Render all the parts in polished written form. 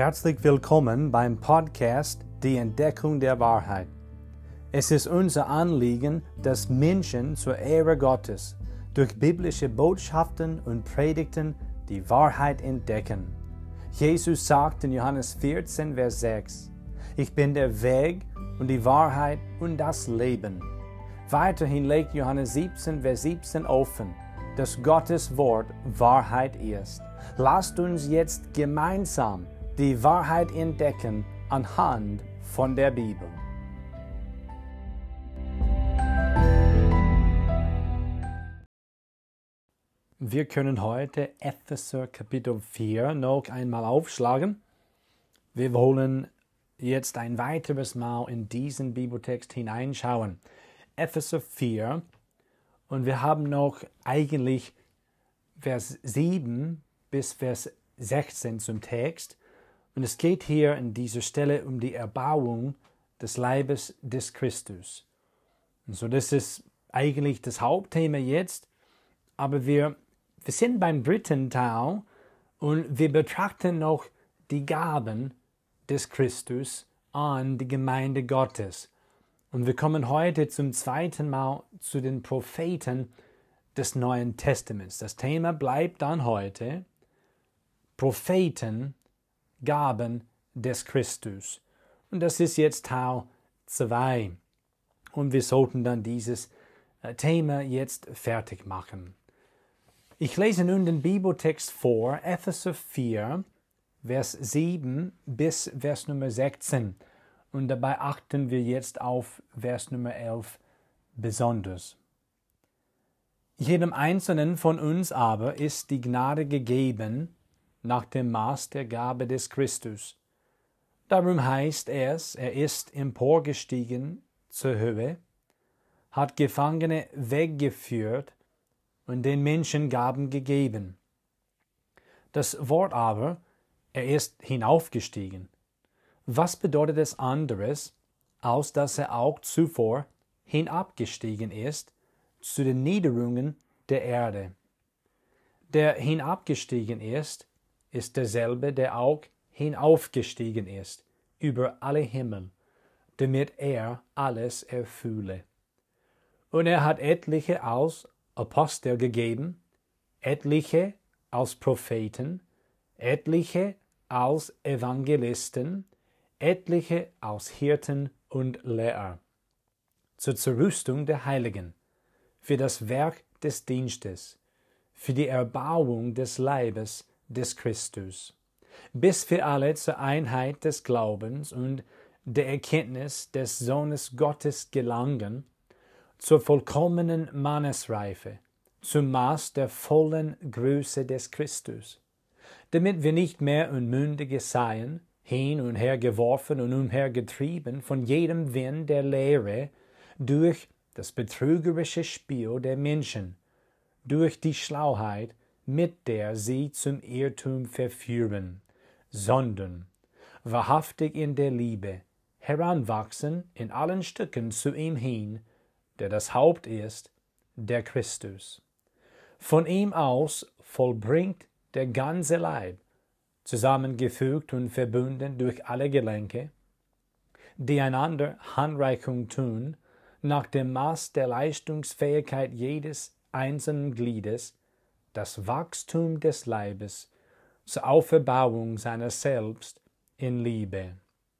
Herzlich willkommen beim Podcast Die Entdeckung der Wahrheit. Es ist unser Anliegen, dass Menschen zur Ehre Gottes durch biblische Botschaften und Predigten die Wahrheit entdecken. Jesus sagt in Johannes 14, Vers 6, Ich bin der Weg und die Wahrheit und das Leben. Weiterhin legt Johannes 17, Vers 17 offen, dass Gottes Wort Wahrheit ist. Lasst uns jetzt gemeinsam die Wahrheit entdecken anhand von der Bibel. Wir können heute Epheser Kapitel 4 noch einmal aufschlagen. Wir wollen jetzt ein weiteres Mal in diesen Bibeltext hineinschauen. Epheser 4, und wir haben noch eigentlich Vers 7 bis Vers 16 zum Text. Und es geht hier an dieser Stelle um die Erbauung des Leibes des Christus. Und so, das ist eigentlich das Hauptthema jetzt, aber wir sind beim dritten Teil und wir betrachten noch die Gaben des Christus an die Gemeinde Gottes. Und wir kommen heute zum zweiten Mal zu den Propheten des Neuen Testaments. Das Thema bleibt dann heute Propheten, Gaben des Christus. Und das ist jetzt Teil 2. Und wir sollten dann dieses Thema jetzt fertig machen. Ich lese nun den Bibeltext vor, Epheser 4, Vers 7 bis Vers Nummer 16. Und dabei achten wir jetzt auf Vers Nummer 11 besonders. Jedem Einzelnen von uns aber ist die Gnade gegeben, nach dem Maß der Gabe des Christus. Darum heißt es, er ist emporgestiegen zur Höhe, hat Gefangene weggeführt und den Menschen Gaben gegeben. Das Wort aber, er ist hinaufgestiegen. Was bedeutet es anderes, als dass er auch zuvor hinabgestiegen ist zu den Niederungen der Erde? Der hinabgestiegen ist derselbe, der auch hinaufgestiegen ist, über alle Himmel, damit er alles erfülle. Und er hat etliche als Apostel gegeben, etliche als Propheten, etliche als Evangelisten, etliche als Hirten und Lehrer, zur Zerrüstung der Heiligen, für das Werk des Dienstes, für die Erbauung des Leibes des Christus, bis wir alle zur Einheit des Glaubens und der Erkenntnis des Sohnes Gottes gelangen, zur vollkommenen Mannesreife, zum Maß der vollen Größe des Christus, damit wir nicht mehr Unmündige seien, hin und her geworfen und umhergetrieben von jedem Wind der Lehre, durch das betrügerische Spiel der Menschen, durch die Schlauheit, mit der sie zum Irrtum verführen, sondern wahrhaftig in der Liebe heranwachsen in allen Stücken zu ihm hin, der das Haupt ist, der Christus. Von ihm aus vollbringt der ganze Leib, zusammengefügt und verbunden durch alle Gelenke, die einander Handreichung tun, nach dem Maß der Leistungsfähigkeit jedes einzelnen Gliedes, das Wachstum des Leibes zur Auferbauung seiner selbst in Liebe.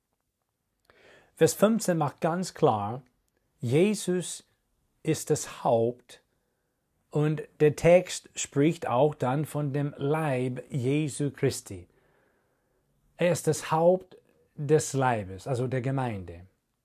Vers 15 macht ganz klar, Jesus ist das Haupt und der Text spricht auch dann von dem Leib Jesu Christi. Er ist das Haupt des Leibes, also der Gemeinde.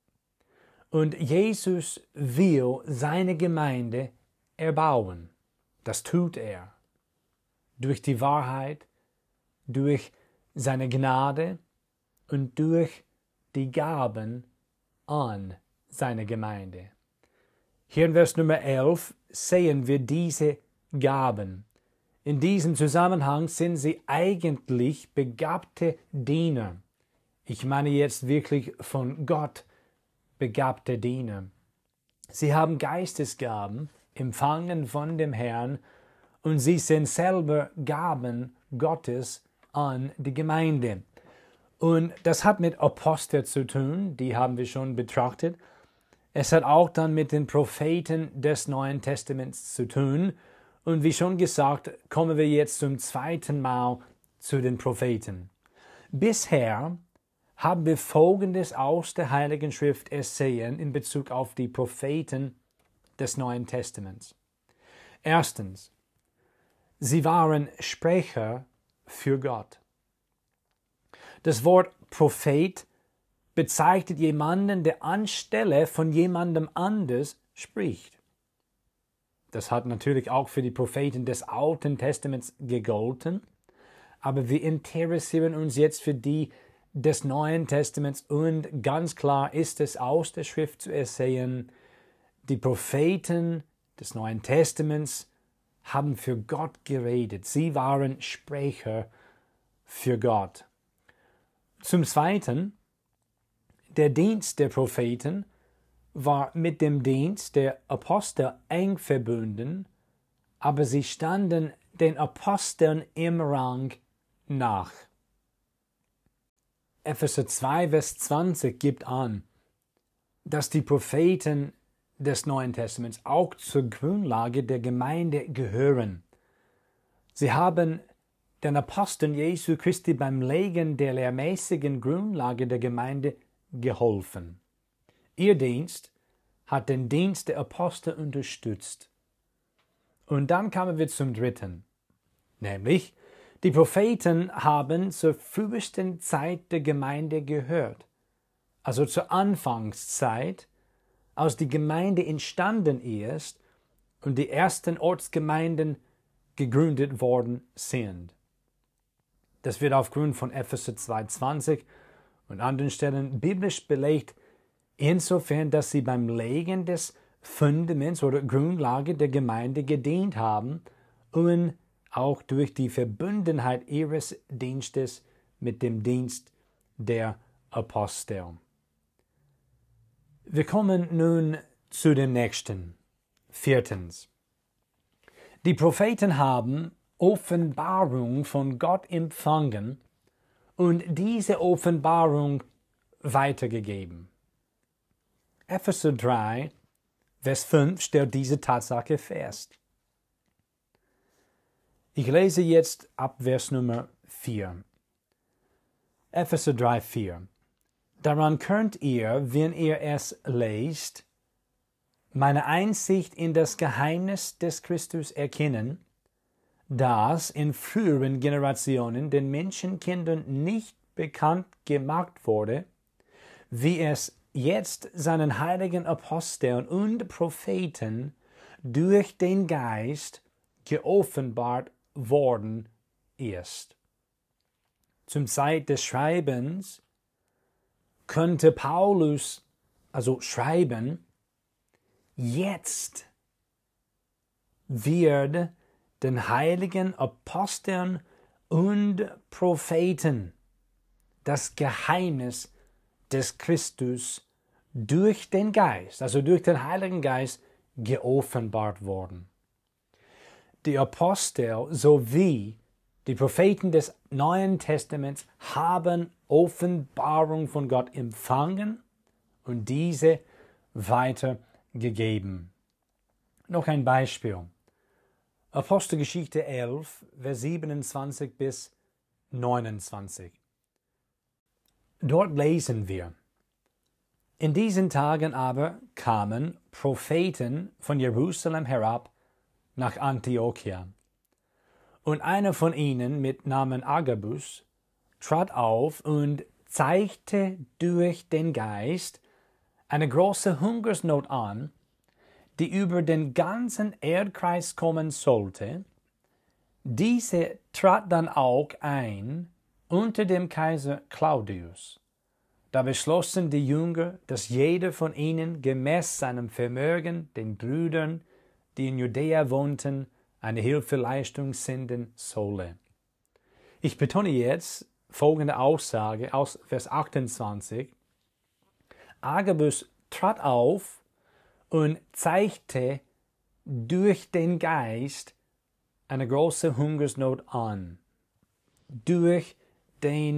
Und Jesus will seine Gemeinde erbauen. Das tut er. Durch die Wahrheit, durch seine Gnade und durch die Gaben an seine Gemeinde. Hier in Vers Nummer 11 sehen wir diese Gaben. In diesem Zusammenhang sind sie eigentlich begabte Diener. Ich meine jetzt wirklich von Gott begabte Diener. Sie haben Geistesgaben empfangen von dem Herrn und sie sind selber Gaben Gottes an die Gemeinde. Und das hat mit Apostel zu tun, die haben wir schon betrachtet. Es hat auch dann mit den Propheten des Neuen Testaments zu tun. Und wie schon gesagt, kommen wir jetzt zum zweiten Mal zu den Propheten. Bisher haben wir Folgendes aus der Heiligen Schrift ersehen in Bezug auf die Propheten des Neuen Testaments. Erstens, sie waren Sprecher für Gott. Das Wort Prophet bezeichnet jemanden, der anstelle von jemandem anders spricht. Das hat natürlich auch für die Propheten des Alten Testaments gegolten, aber wir interessieren uns jetzt für die des Neuen Testaments und ganz klar ist es aus der Schrift zu ersehen, die Propheten des Neuen Testaments haben für Gott geredet. Sie waren Sprecher für Gott. Zum Zweiten, der Dienst der Propheten war mit dem Dienst der Apostel eng verbunden, aber sie standen den Aposteln im Rang nach. Epheser 2, Vers 20 gibt an, dass die Propheten des Neuen Testaments auch zur Grundlage der Gemeinde gehören. Sie haben den Aposteln Jesu Christi beim Legen der lehrmäßigen Grundlage der Gemeinde geholfen. Ihr Dienst hat den Dienst der Apostel unterstützt. Und dann kamen wir zum dritten, nämlich die Propheten haben zur frühesten Zeit der Gemeinde gehört, also zur Anfangszeit, als die Gemeinde entstanden ist und die ersten Ortsgemeinden gegründet worden sind. Das wird aufgrund von Epheser 2,20 und anderen Stellen biblisch belegt, insofern, dass sie beim Legen des Fundaments oder Grundlage der Gemeinde gedient haben und auch durch die Verbundenheit ihres Dienstes mit dem Dienst der Apostel. Wir kommen nun zu dem nächsten. Viertens. Die Propheten haben Offenbarung von Gott empfangen und diese Offenbarung weitergegeben. Epheser 3, Vers 5 stellt diese Tatsache fest. Ich lese jetzt ab Vers Nummer 4. Epheser 3, 4. Daran könnt ihr, wenn ihr es lest, meine Einsicht in das Geheimnis des Christus erkennen, das in früheren Generationen den Menschenkindern nicht bekannt gemacht wurde, wie es jetzt seinen heiligen Aposteln und Propheten durch den Geist geoffenbart worden ist. Zum Zeit des Schreibens könnte Paulus also schreiben, jetzt wird den heiligen Aposteln und Propheten das Geheimnis des Christus durch den Geist, also durch den Heiligen Geist, geoffenbart worden. Die Apostel sowie die Propheten des Neuen Testaments haben Offenbarung von Gott empfangen und diese weitergegeben. Noch ein Beispiel. Apostelgeschichte 11, Vers 27 bis 29. Dort lesen wir: In diesen Tagen aber kamen Propheten von Jerusalem herab nach Antiochia. Und einer von ihnen mit Namen Agabus trat auf und zeigte durch den Geist eine große Hungersnot an, die über den ganzen Erdkreis kommen sollte. Diese trat dann auch ein unter dem Kaiser Claudius. Da beschlossen die Jünger, dass jeder von ihnen gemäß seinem Vermögen den Brüdern, die in Judäa wohnten, eine Hilfeleistung senden solle. Ich betone jetzt folgende Aussage aus Vers 28. Agabus trat auf und zeigte durch den Geist eine große Hungersnot an. Durch den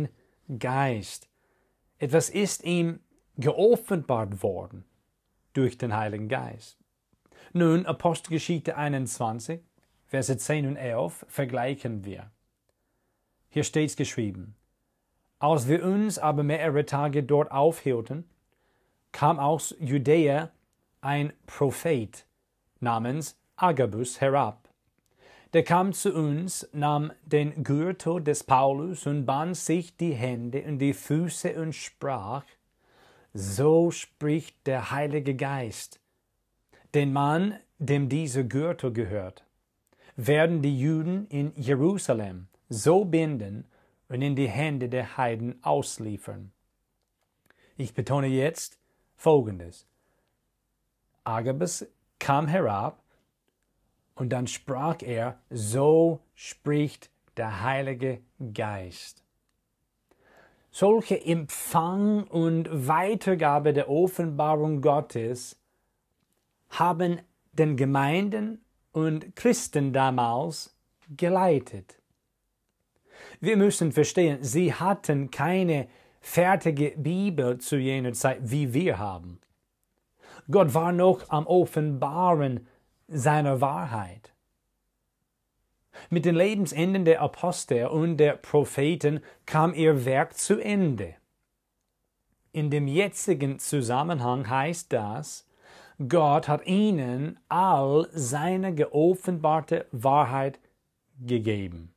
Geist. Etwas ist ihm geoffenbart worden durch den Heiligen Geist. Nun, Apostelgeschichte 21, Verse 10 und 11 vergleichen wir. Hier steht geschrieben: Als wir uns aber mehrere Tage dort aufhielten, kam aus Judäa ein Prophet namens Agabus herab. Der kam zu uns, nahm den Gürtel des Paulus und band sich die Hände und die Füße und sprach: So spricht der Heilige Geist. Den Mann, dem dieser Gürtel gehört, werden die Juden in Jerusalem so binden und in die Hände der Heiden ausliefern. Ich betone jetzt Folgendes. Agabus kam herab und dann sprach er: So spricht der Heilige Geist. Solche Empfang und Weitergabe der Offenbarung Gottes haben den Gemeinden und Christen damals geleitet. Wir müssen verstehen, sie hatten keine fertige Bibel zu jener Zeit, wie wir haben. Gott war noch am Offenbaren seiner Wahrheit. Mit den Lebensenden der Apostel und der Propheten kam ihr Werk zu Ende. In dem jetzigen Zusammenhang heißt das, Gott hat ihnen all seine geoffenbarte Wahrheit gegeben.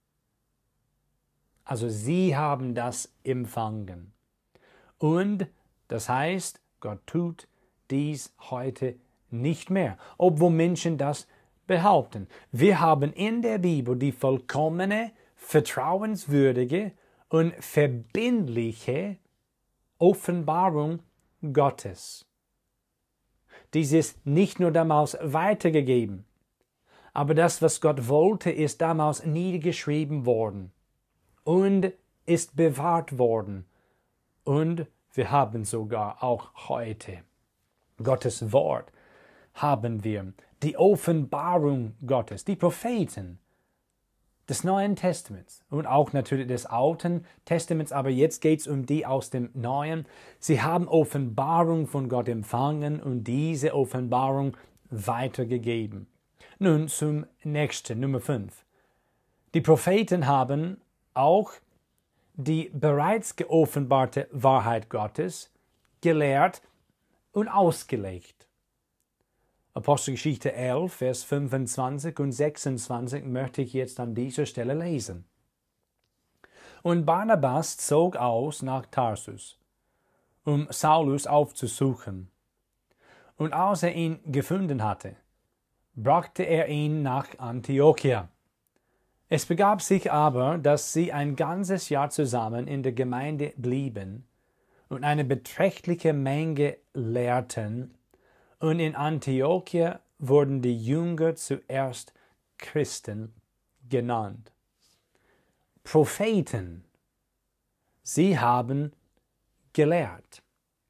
Also sie haben das empfangen. Und das heißt, Gott tut dies heute nicht mehr, obwohl Menschen das behaupten. Wir haben in der Bibel die vollkommene, vertrauenswürdige und verbindliche Offenbarung Gottes. Dies ist nicht nur damals weitergegeben, aber das, was Gott wollte, ist damals niedergeschrieben worden und ist bewahrt worden. Und wir haben sogar auch heute Gottes Wort haben wir, die Offenbarung Gottes, die Propheten des Neuen Testaments und auch natürlich des Alten Testaments, aber jetzt geht es um die aus dem Neuen. Sie haben Offenbarung von Gott empfangen und diese Offenbarung weitergegeben. Nun zum nächsten, Nummer 5. Die Propheten haben auch die bereits geoffenbarte Wahrheit Gottes gelehrt und ausgelegt. Apostelgeschichte 11, Vers 25 und 26 möchte ich jetzt an dieser Stelle lesen. Und Barnabas zog aus nach Tarsus, um Saulus aufzusuchen. Und als er ihn gefunden hatte, brachte er ihn nach Antiochia. Es begab sich aber, dass sie ein ganzes Jahr zusammen in der Gemeinde blieben und eine beträchtliche Menge lehrten, und in Antiochia wurden die Jünger zuerst Christen genannt. Propheten, sie haben gelehrt.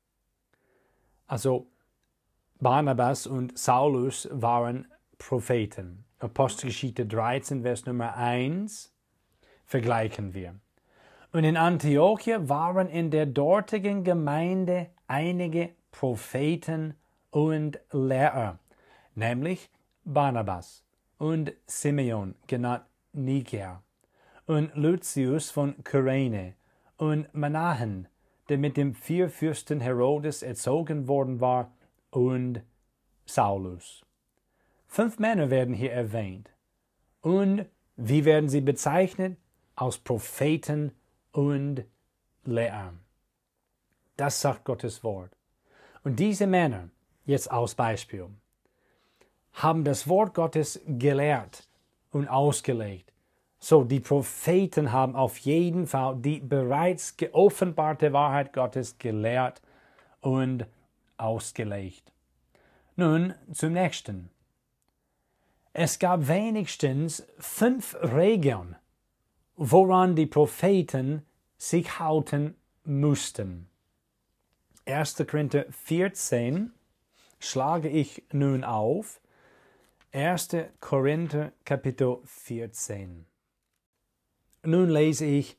Also Barnabas und Saulus waren Propheten. Apostelgeschichte 13, Vers Nummer 1 vergleichen wir. Und in Antiochia waren in der dortigen Gemeinde einige Propheten und Lehrer, nämlich Barnabas und Simeon, genannt Niger, und Lucius von Kyrene und Manahen, der mit dem Vierfürsten Herodes erzogen worden war, und Saulus. 5 Männer werden hier erwähnt. Und wie werden sie bezeichnet? Als Propheten und Lehrer. Das sagt Gottes Wort. Und diese Männer, jetzt als Beispiel, haben das Wort Gottes gelehrt und ausgelegt. So, die Propheten haben auf jeden Fall die bereits geoffenbarte Wahrheit Gottes gelehrt und ausgelegt. Nun zum nächsten. Es gab wenigstens 5 Regeln, woran die Propheten sich halten mussten. 1. Korinther 14 schlage ich nun auf. 1. Korinther Kapitel 14. Nun lese ich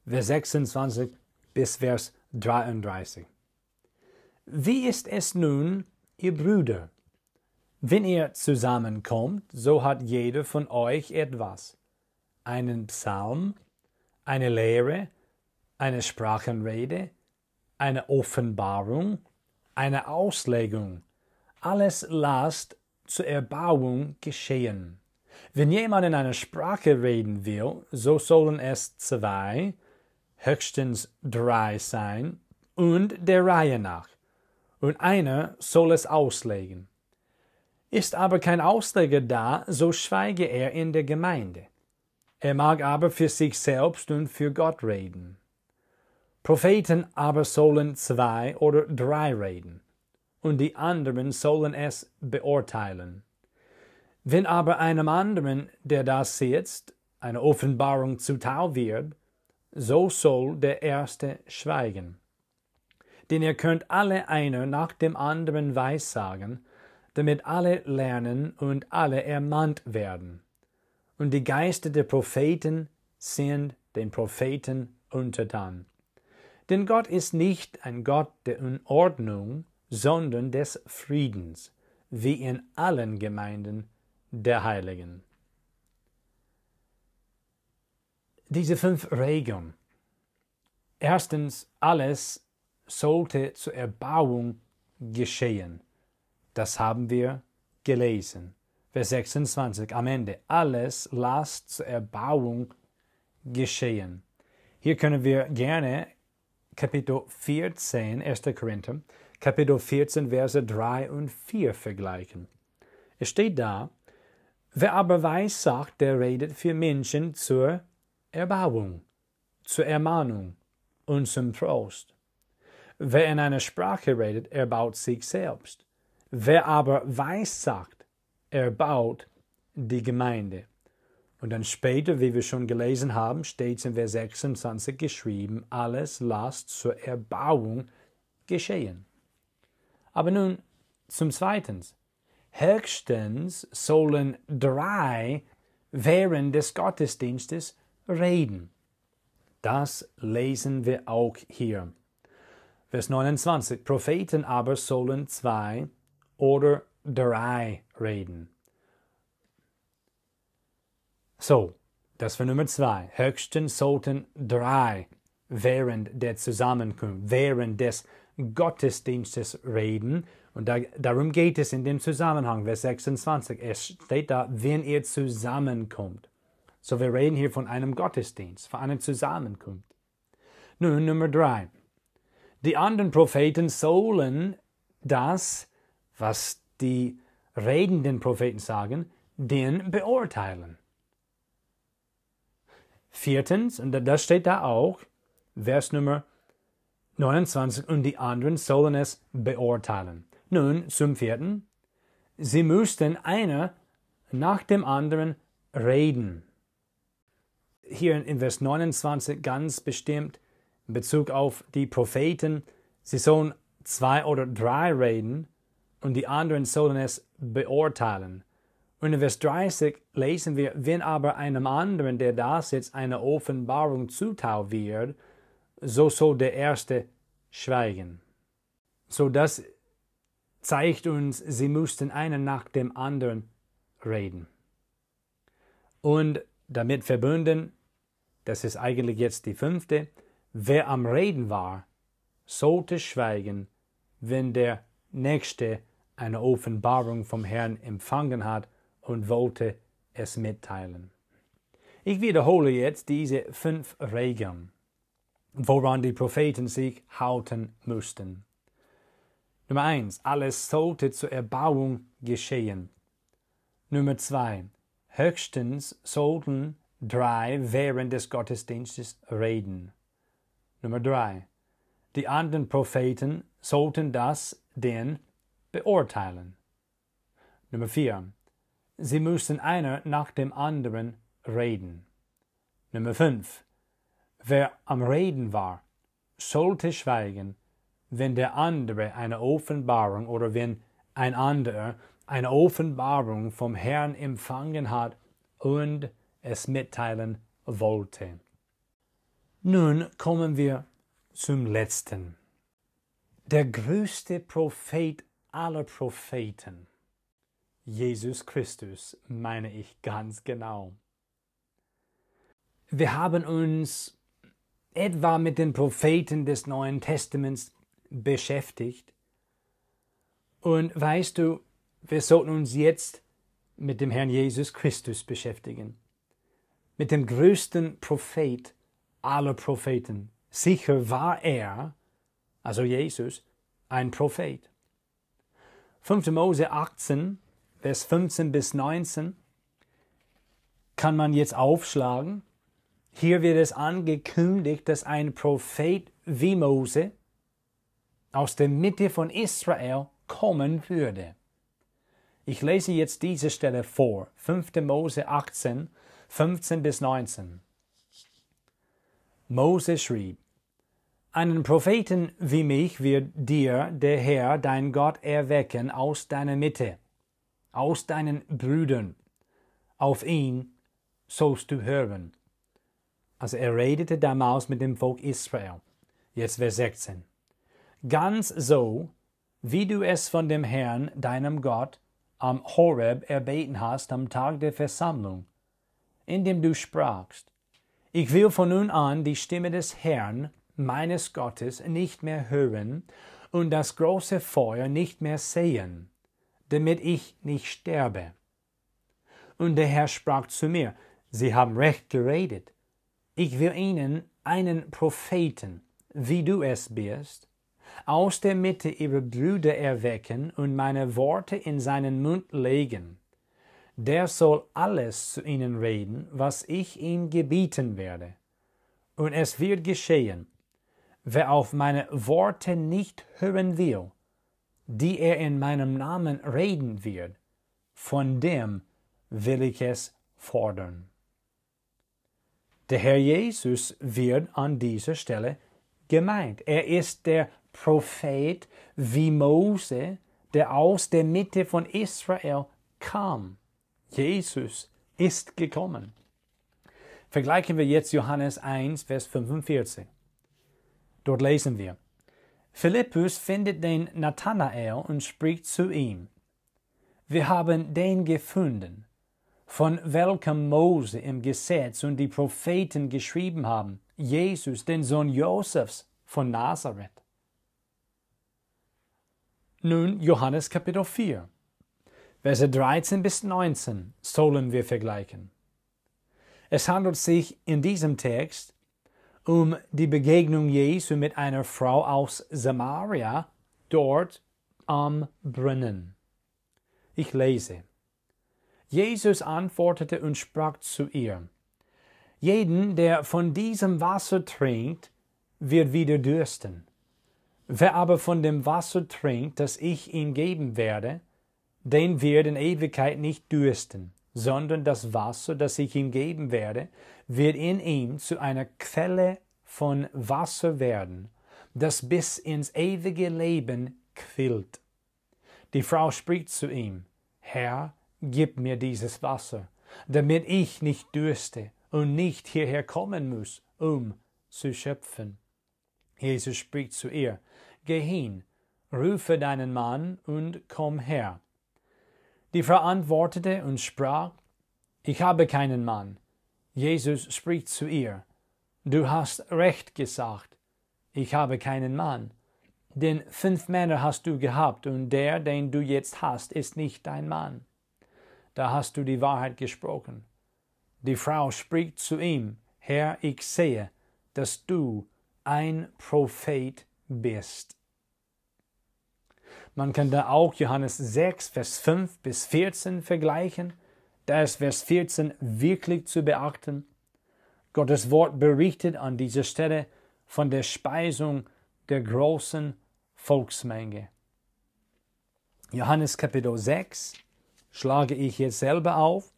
Vers 26 bis Vers 33. Wie ist es nun, ihr Brüder? Wenn ihr zusammenkommt, so hat jeder von euch etwas. Einen Psalm, eine Lehre, eine Sprachenrede, eine Offenbarung, eine Auslegung. Alles lasst zur Erbauung geschehen. Wenn jemand in einer Sprache reden will, so sollen es 2, höchstens 3 sein, und der Reihe nach. Und einer soll es auslegen. Ist aber kein Ausleger da, so schweige er in der Gemeinde. Er mag aber für sich selbst und für Gott reden. Propheten aber sollen 2 oder 3 reden, und die anderen sollen es beurteilen. Wenn aber einem anderen, der da sitzt, eine Offenbarung zuteil wird, so soll der Erste schweigen. Denn ihr könnt alle einer nach dem anderen weissagen, damit alle lernen und alle ermahnt werden. Und die Geister der Propheten sind den Propheten untertan. Denn Gott ist nicht ein Gott der Unordnung, sondern des Friedens, wie in allen Gemeinden der Heiligen. Diese 5 Regeln. Erstens, alles sollte zur Erbauung geschehen. Das haben wir gelesen. Vers 26 am Ende. Alles lasst zur Erbauung geschehen. Hier können wir gerne Kapitel 14, 1. Korinther, Kapitel 14, Verse 3 und 4 vergleichen. Es steht da, wer aber weissagt, der redet für Menschen zur Erbauung, zur Ermahnung und zum Trost. Wer in einer Sprache redet, erbaut sich selbst. Wer aber weissagt, erbaut die Gemeinde. Und dann später, wie wir schon gelesen haben, steht es in Vers 26 geschrieben, alles lasst zur Erbauung geschehen. Aber nun zum Zweiten. Höchstens sollen 3 während des Gottesdienstes reden. Das lesen wir auch hier. Vers 29. Propheten aber sollen 2 oder 3 reden. So, das war Nummer 2. Höchstens sollten 3 während der Zusammenkunft, während des Gottesdienstes reden. Und darum geht es in dem Zusammenhang, Vers 26. Es steht da, wenn ihr zusammenkommt. So, wir reden hier von einem Gottesdienst, von einer Zusammenkunft. Nun, Nummer 3. Die anderen Propheten sollen das, was die redenden Propheten sagen, den beurteilen. Viertens, und das steht da auch, Vers Nummer 29, und die anderen sollen es beurteilen. Nun, zum 4. Sie müssten einer nach dem anderen reden. Hier in Vers 29 ganz bestimmt in Bezug auf die Propheten, sie sollen 2 oder 3 reden und die anderen sollen es beurteilen. Und in Vers 30 lesen wir, wenn aber einem anderen, der da sitzt, eine Offenbarung zuteil wird, so soll der Erste schweigen. So das zeigt uns, sie mussten einer nach dem anderen reden. Und damit verbunden, das ist eigentlich jetzt die 5. Wer am Reden war, sollte schweigen, wenn der Nächste eine Offenbarung vom Herrn empfangen hat und wollte es mitteilen. Ich wiederhole jetzt diese 5 Regeln, woran die Propheten sich halten mussten. Nummer 1. Alles sollte zur Erbauung geschehen. Nummer 2. Höchstens sollten 3 während des Gottesdienstes reden. Nummer 3. Die anderen Propheten sollten das denn beurteilen. Nummer 4. Sie mussten einer nach dem anderen reden. Nummer 5. Wer am Reden war, sollte schweigen, wenn der andere eine Offenbarung oder wenn ein anderer eine Offenbarung vom Herrn empfangen hat und es mitteilen wollte. Nun kommen wir zum letzten. Der größte Prophet aller Propheten. Jesus Christus, meine ich ganz genau. Wir haben uns etwa mit den Propheten des Neuen Testaments beschäftigt. Und weißt du, wir sollten uns jetzt mit dem Herrn Jesus Christus beschäftigen. Mit dem größten Prophet aller Propheten. Sicher war er, also Jesus, ein Prophet. 5. Mose 18, Vers 15 bis 19 kann man jetzt aufschlagen. Hier wird es angekündigt, dass ein Prophet wie Mose aus der Mitte von Israel kommen würde. Ich lese jetzt diese Stelle vor. 5. Mose 18, 15 bis 19. Mose schrieb: Einen Propheten wie mich wird dir der Herr, dein Gott, erwecken aus deiner Mitte, aus deinen Brüdern. Auf ihn sollst du hören. Also er redete damals mit dem Volk Israel. Jetzt Vers 16. Ganz so, wie du es von dem Herrn, deinem Gott, am Horeb erbeten hast am Tag der Versammlung, indem du sprachst: Ich will von nun an die Stimme des Herrn, meines Gottes, nicht mehr hören und das große Feuer nicht mehr sehen, damit ich nicht sterbe. Und der Herr sprach zu mir: Sie haben recht geredet. Ich will ihnen einen Propheten, wie du es bist, aus der Mitte ihrer Brüder erwecken und meine Worte in seinen Mund legen. Der soll alles zu ihnen reden, was ich ihm gebieten werde. Und es wird geschehen, wer auf meine Worte nicht hören will, die er in meinem Namen reden wird, von dem will ich es fordern. Der Herr Jesus wird an dieser Stelle gemeint. Er ist der Prophet wie Mose, der aus der Mitte von Israel kam. Jesus ist gekommen. Vergleichen wir jetzt Johannes 1, Vers 45. Dort lesen wir: Philippus findet den Nathanael und spricht zu ihm: Wir haben den gefunden, von welchem Mose im Gesetz und die Propheten geschrieben haben, Jesus, den Sohn Josefs von Nazareth. Nun Johannes Kapitel 4, Verse 13 bis 19 sollen wir vergleichen. Es handelt sich in diesem Text um die Begegnung Jesu mit einer Frau aus Samaria, dort am Brunnen. Ich lese: Jesus antwortete und sprach zu ihr: Jeden, der von diesem Wasser trinkt, wird wieder dürsten. Wer aber von dem Wasser trinkt, das ich ihm geben werde, den wird in Ewigkeit nicht dürsten, sondern das Wasser, das ich ihm geben werde, wird in ihm zu einer Quelle von Wasser werden, das bis ins ewige Leben quillt. Die Frau spricht zu ihm: Herr, gib mir dieses Wasser, damit ich nicht dürste und nicht hierher kommen muss, um zu schöpfen. Jesus spricht zu ihr: Geh hin, rufe deinen Mann und komm her. Die Frau antwortete und sprach: Ich habe keinen Mann. Jesus spricht zu ihr: Du hast recht gesagt, ich habe keinen Mann. Denn 5 Männer hast du gehabt, und der, den du jetzt hast, ist nicht dein Mann. Da hast du die Wahrheit gesprochen. Die Frau spricht zu ihm: Herr, ich sehe, dass du ein Prophet bist. Man kann da auch Johannes 6, Vers 5 bis 14 vergleichen. Da ist Vers 14 wirklich zu beachten. Gottes Wort berichtet an dieser Stelle von der Speisung der großen Volksmenge. Johannes Kapitel 6 schlage ich jetzt selber auf.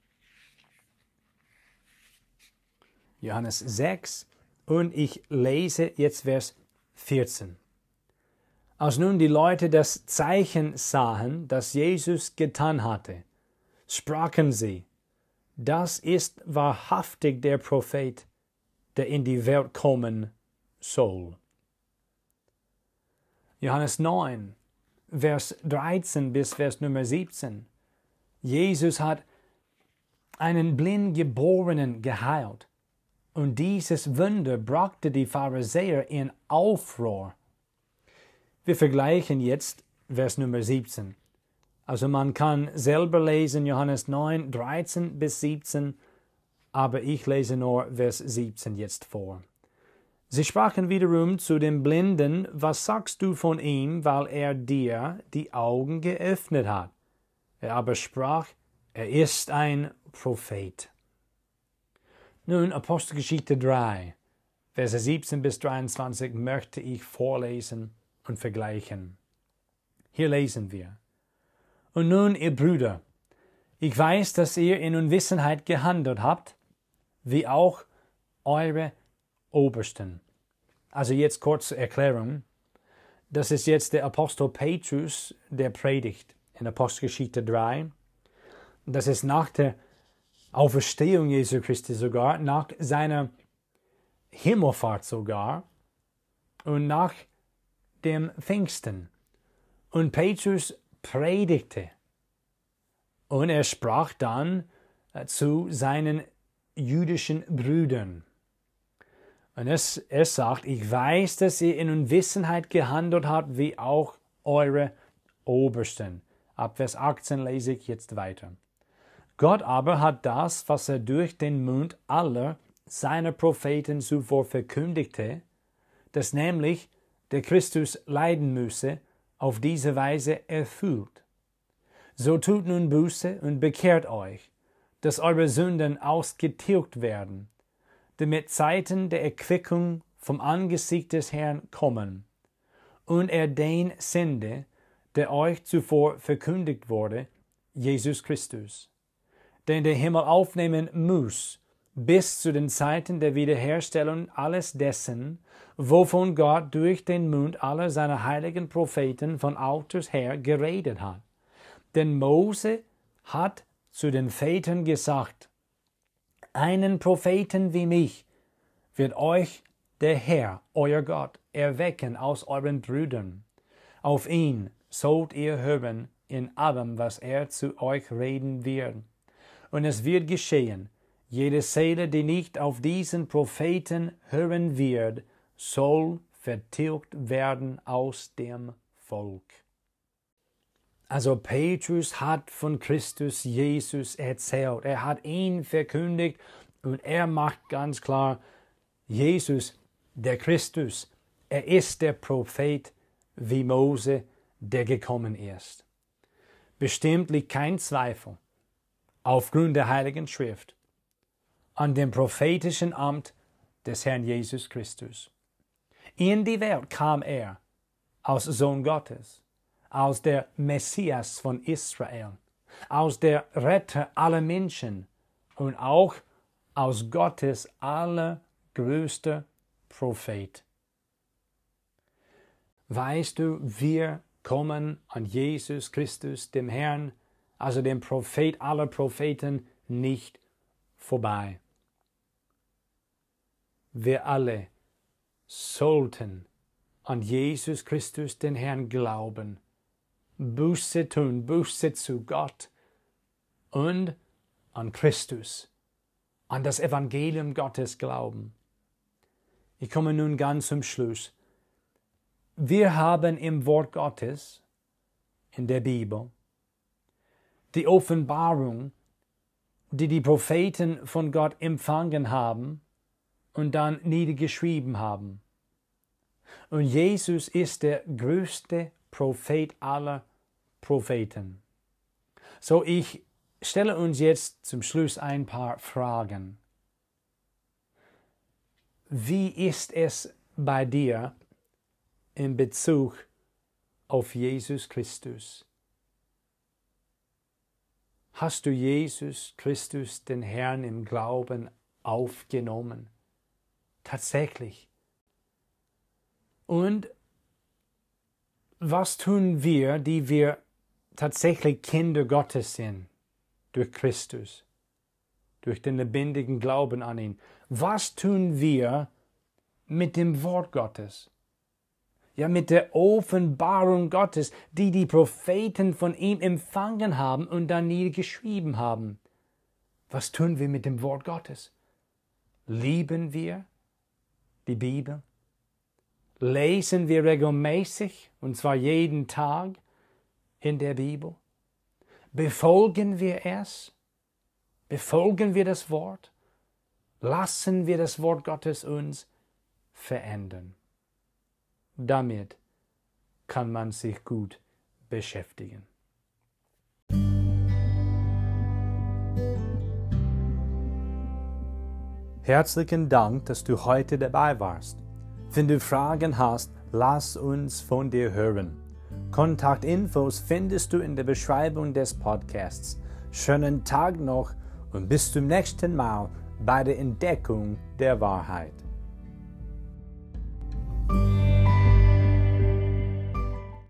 Johannes 6 und ich lese jetzt Vers 14. Als nun die Leute das Zeichen sahen, das Jesus getan hatte, sprachen sie: Das ist wahrhaftig der Prophet, der in die Welt kommen soll. Johannes 9, Vers 13 bis Vers Nummer 17. Jesus hat einen Blindgeborenen geheilt. Und dieses Wunder brachte die Pharisäer in Aufruhr. Wir vergleichen jetzt Vers Nummer 17. Also man kann selber lesen Johannes 9, 13 bis 17, aber ich lese nur Vers 17 jetzt vor. Sie sprachen wiederum zu dem Blinden, was sagst du von ihm, weil er dir die Augen geöffnet hat? Er aber sprach, er ist ein Prophet. Nun, Apostelgeschichte 3, Verse 17 bis 23 möchte ich vorlesen und vergleichen. Hier lesen wir. Und nun, ihr Brüder, ich weiß, dass ihr in Unwissenheit gehandelt habt, wie auch eure Obersten. Also jetzt kurze Erklärung. Das ist jetzt der Apostel Petrus, der predigt in Apostelgeschichte 3. Das ist nach der Auferstehung Jesu Christi sogar, nach seiner Himmelfahrt sogar und nach dem Pfingsten. Und Petrus predigte. Und er sprach dann zu seinen jüdischen Brüdern. Und er sagt, ich weiß, dass ihr in Unwissenheit gehandelt habt, wie auch eure Obersten. Ab Vers 18 lese ich jetzt weiter. Gott aber hat das, was er durch den Mund aller seiner Propheten zuvor verkündigte, dass nämlich der Christus leiden müsse, auf diese Weise erfüllt. So tut nun Buße und bekehrt euch, dass eure Sünden ausgetilgt werden, damit Zeiten der Erquickung vom Angesicht des Herrn kommen, und er den sende, der euch zuvor verkündigt wurde, Jesus Christus, den der Himmel aufnehmen muss, bis zu den Zeiten der Wiederherstellung alles dessen, wovon Gott durch den Mund aller seiner heiligen Propheten von alters her geredet hat. Denn Mose hat zu den Vätern gesagt, einen Propheten wie mich wird euch der Herr, euer Gott, erwecken aus euren Brüdern. Auf ihn sollt ihr hören in allem, was er zu euch reden wird. Und es wird geschehen, jede Seele, die nicht auf diesen Propheten hören wird, soll vertilgt werden aus dem Volk. Also Petrus hat von Christus Jesus erzählt. Er hat ihn verkündigt und er macht ganz klar, Jesus, der Christus, er ist der Prophet wie Mose, der gekommen ist. Bestimmt liegt kein Zweifel, aufgrund der Heiligen Schrift, an dem prophetischen Amt des Herrn Jesus Christus. In die Welt kam er als Sohn Gottes, als der Messias von Israel, als der Retter aller Menschen und auch als Gottes allergrößter Prophet. Weißt du, wir kommen an Jesus Christus, dem Herrn, also dem Prophet aller Propheten, nicht vorbei. Wir alle sollten an Jesus Christus, den Herrn, glauben, Buße tun, Buße zu Gott und an Christus, an das Evangelium Gottes glauben. Ich komme nun ganz zum Schluss. Wir haben im Wort Gottes, in der Bibel, die Offenbarung, die die Propheten von Gott empfangen haben und dann niedergeschrieben haben. Und Jesus ist der größte Prophet aller Propheten. So, ich stelle uns jetzt zum Schluss ein paar Fragen. Wie ist es bei dir in Bezug auf Jesus Christus? Hast du Jesus Christus, den Herrn, im Glauben aufgenommen? Tatsächlich. Und was tun wir, die wir tatsächlich Kinder Gottes sind, durch Christus, durch den lebendigen Glauben an ihn. Was tun wir mit dem Wort Gottes? Ja, mit der Offenbarung Gottes, die die Propheten von ihm empfangen haben und dann niedergeschrieben haben. Was tun wir mit dem Wort Gottes? Lieben wir die Bibel? Lesen wir regelmäßig, und zwar jeden Tag, in der Bibel? Befolgen wir es? Befolgen wir das Wort? Lassen wir das Wort Gottes uns verändern? Damit kann man sich gut beschäftigen. Herzlichen Dank, dass du heute dabei warst. Wenn du Fragen hast, lass uns von dir hören. Kontaktinfos findest du in der Beschreibung des Podcasts. Schönen Tag noch und bis zum nächsten Mal bei der Entdeckung der Wahrheit.